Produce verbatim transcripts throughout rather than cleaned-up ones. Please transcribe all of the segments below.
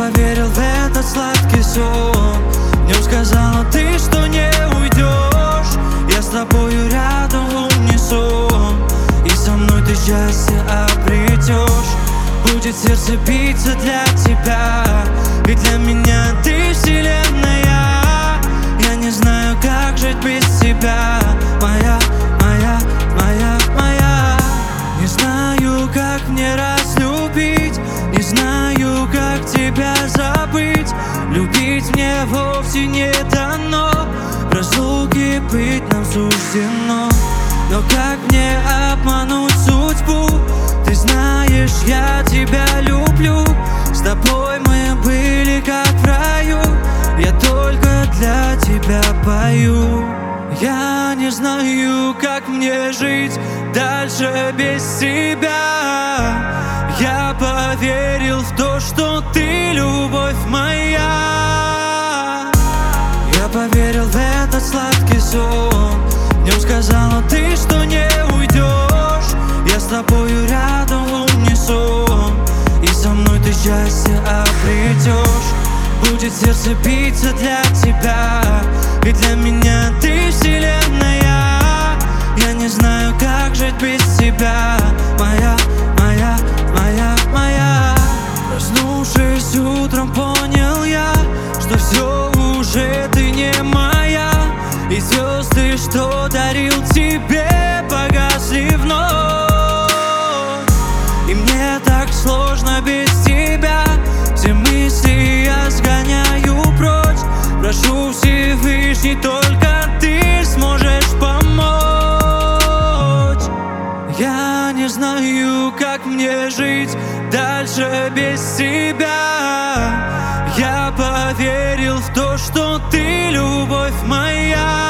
поверил в этот сладкий сон. Днем сказала ты, что не уйдешь. Я с тобою рядом в унисон, и со мной ты счастье обретешь. Будет сердце биться для тебя, ведь для меня ты вселенная. Я не знаю, как жить без тебя, моя, моя, моя, моя. Не знаю, как мне разлюбить, не знаю, как тебя забыть. Любить мне вовсе не дано, в разлуке быть нам суждено. Но как мне обмануть судьбу? Ты знаешь, я тебя люблю. С тобой мы были как в раю, я только для тебя пою. Я не знаю, как мне жить дальше без тебя. Я поверил в то, что ты любовь моя. Я поверил в этот сладкий сон. Днем сказала ты, что не уйдешь. Я с тобою рядом в унисон, и со мной ты счастье обретешь. Будет сердце биться для тебя, ведь для меня ты вселенная. Я не знаю, как жить без тебя, моя, моя, моя, моя. Проснувшись утром, понял я, что все уже ты не моя. И звезды, что дарил тебе, погасли вновь. И мне так сложно без тебя. Все мысли я сгоняю прочь. Прошу Всевышний, только ты сможешь помочь. Я не знаю, как мне жить дальше без тебя. Я поверил в то, что ты любовь моя.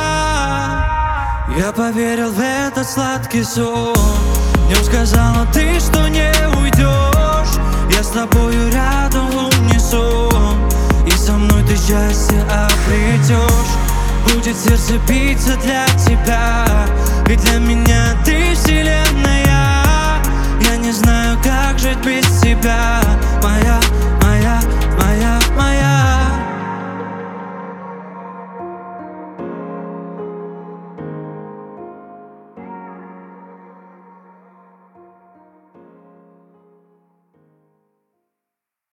Я поверил в этот сладкий сон. Днем сказала ты, что не уйдешь. Я с тобою рядом в унисон, и со мной ты счастье обретешь. Будет сердце биться для тебя, ведь для меня ты вселенная. Я не знаю, как жить без тебя, моя,